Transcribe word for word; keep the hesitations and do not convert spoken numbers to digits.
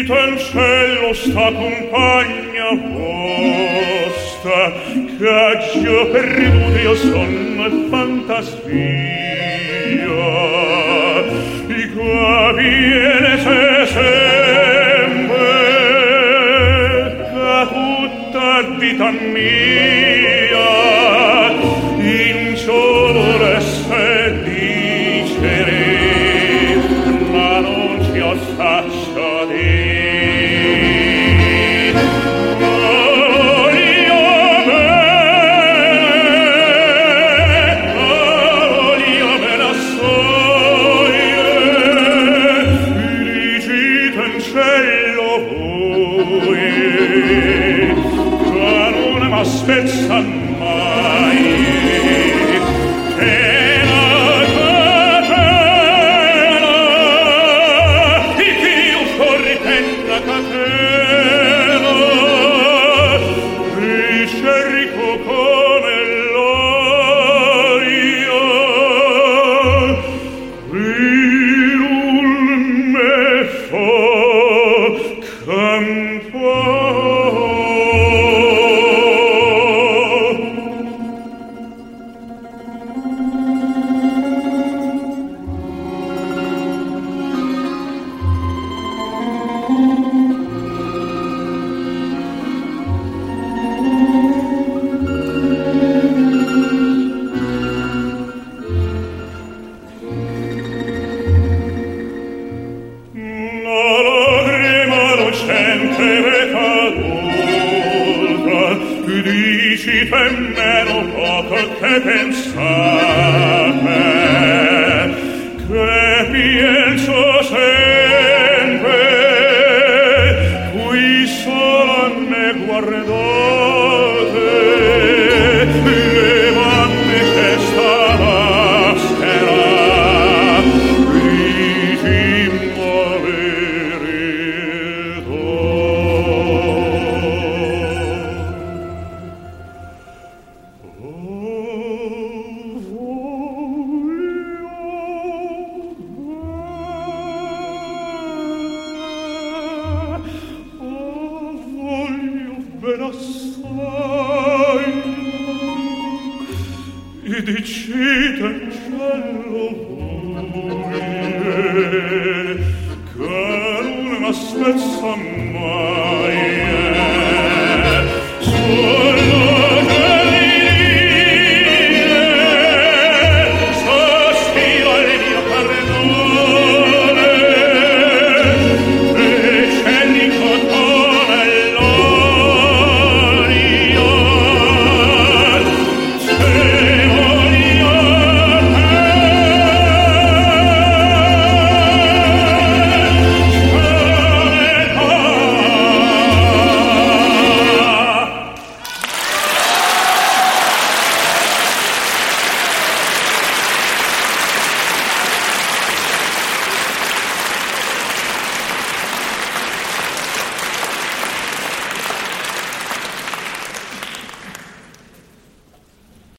dicite in cielo sta compagna vostra, che agio perduto io sono e fantasia, di qua viene se sempre, che tutta vita mia, in ciò vorreste dicere, ma non ci ho saccio dire. Spezza mai che la catena di chi un corripenda catena ricerico come l'aria il me fa campare. Dicite meno poco che pensate, che penso sempre, qui solo me guardate, levate questa maschera, rigimmo verità. E dicite in cielo voi che non m'aspezza